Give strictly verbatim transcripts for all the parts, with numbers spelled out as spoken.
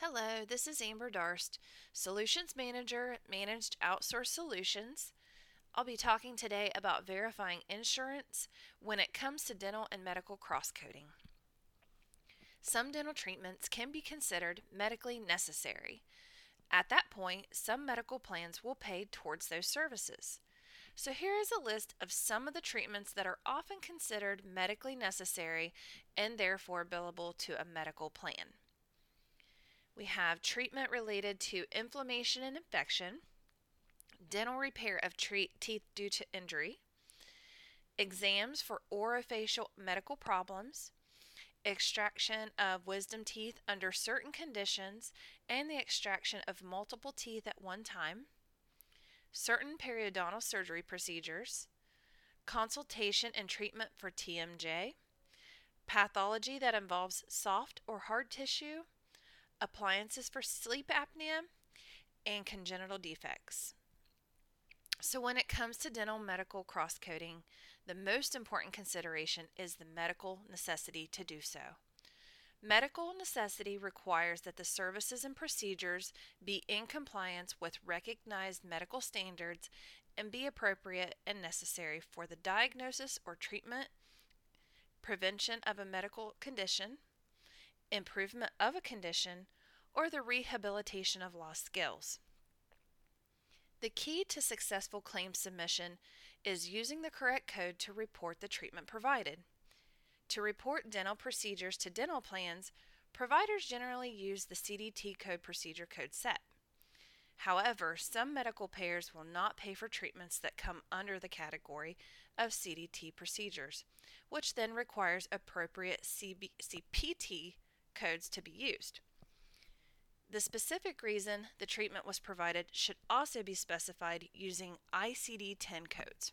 Hello, this is Amber Darst, Solutions Manager at Managed Outsource Solutions. I'll be talking today about verifying insurance when it comes to dental and medical cross-coding. Some dental treatments can be considered medically necessary. At that point, some medical plans will pay towards those services. So here is a list of some of the treatments that are often considered medically necessary and therefore billable to a medical plan. We have treatment related to inflammation and infection, dental repair of treat teeth due to injury, exams for orofacial medical problems, extraction of wisdom teeth under certain conditions, and the extraction of multiple teeth at one time, certain periodontal surgery procedures, consultation and treatment for T M J, pathology that involves soft or hard tissue, appliances for sleep apnea, and congenital defects. So when it comes to dental medical cross-coding, the most important consideration is the medical necessity to do so. Medical necessity requires that the services and procedures be in compliance with recognized medical standards and be appropriate and necessary for the diagnosis or treatment, prevention of a medical condition, improvement of a condition, or the rehabilitation of lost skills. The key to successful claim submission is using the correct code to report the treatment provided. To report dental procedures to dental plans, providers generally use the C D T code procedure code set. However, some medical payers will not pay for treatments that come under the category of C D T procedures, which then requires appropriate C P T codes to be used. The specific reason the treatment was provided should also be specified using I C D ten codes.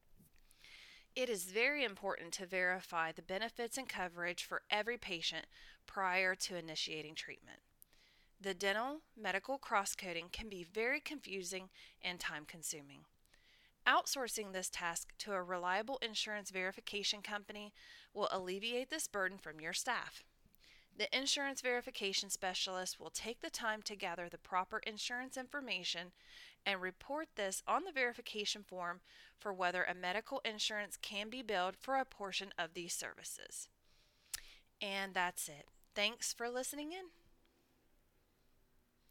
It is very important to verify the benefits and coverage for every patient prior to initiating treatment. The dental medical cross-coding can be very confusing and time-consuming. Outsourcing this task to a reliable insurance verification company will alleviate this burden from your staff. The insurance verification specialist will take the time to gather the proper insurance information and report this on the verification form for whether a medical insurance can be billed for a portion of these services. And that's it. Thanks for listening in.